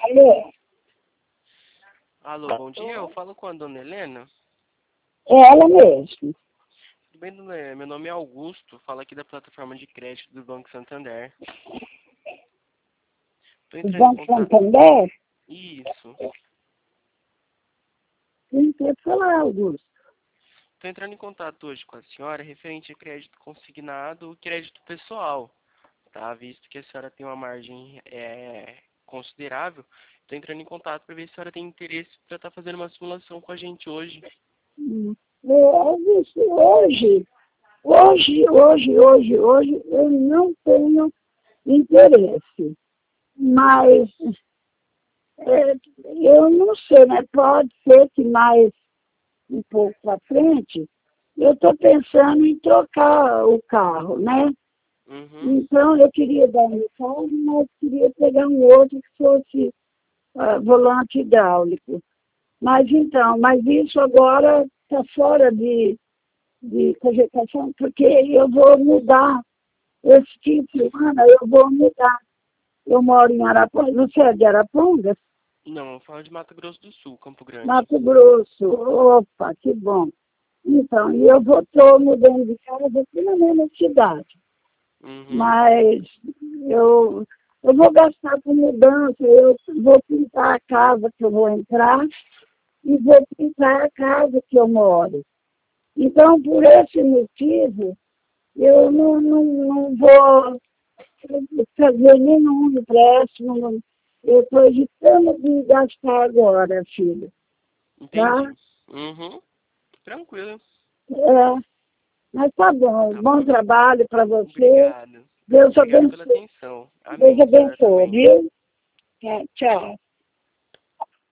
Alô? Alô, bom dia. Eu falo com a dona Helena. É ela mesmo. Tudo bem, dona Helena? Meu nome é Augusto. Falo aqui da plataforma de crédito do Banco Santander. Tô O entrando em Banco contato. Santander? Isso. Sim, pode falar, Augusto. Tô entrando em contato hoje com a senhora referente a crédito consignado e crédito pessoal, tá? Visto que a senhora tem uma margem considerável, tô entrando em contato para ver se a senhora tem interesse para estar fazendo uma simulação com a gente hoje. Augusto, hoje, eu não tenho interesse. Mas eu não sei, né? Pode ser que mais um pouco para frente, eu estou pensando em trocar o carro, né? Uhum. Então, eu queria dar um carro, mas queria pegar um outro que fosse volante hidráulico. Mas isso agora está fora de cogitação, porque eu vou mudar esse tipo de ano, eu vou mudar. Eu moro em Arapongas, você é de Arapongas? Não, eu falo de Mato Grosso do Sul, Campo Grande. Mato Grosso, opa, que bom. Então, e eu estou mudando de casa aqui na mesma cidade. Uhum. Mas eu vou gastar com mudança, eu vou pintar a casa que eu vou entrar e vou pintar a casa que eu moro. Então, por esse motivo, eu não vou fazer nenhum empréstimo. Eu estou evitando de gastar agora, filho. Tá? Entendi. Uhum. Tranquilo. É, mas tá bom. Tá Bom bom. trabalho para você. Obrigado. Deus Obrigado pela abençoe. atenção. Deus Amém. A senhora abençoe, também. viu? É, tchau.